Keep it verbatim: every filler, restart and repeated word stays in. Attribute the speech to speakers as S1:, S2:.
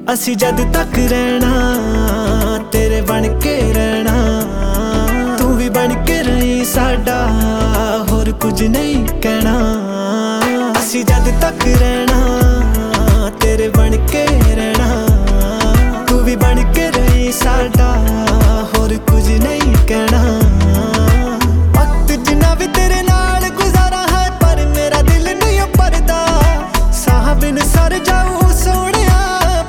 S1: ਅਸੀਂ जद तक रहना तेरे बन के रहना तू भी बन के रही साडा होर कुछ नहीं कहना ਅਸੀਂ जद तक रहना तेरे बन के रहना तू भी बन के रही साडा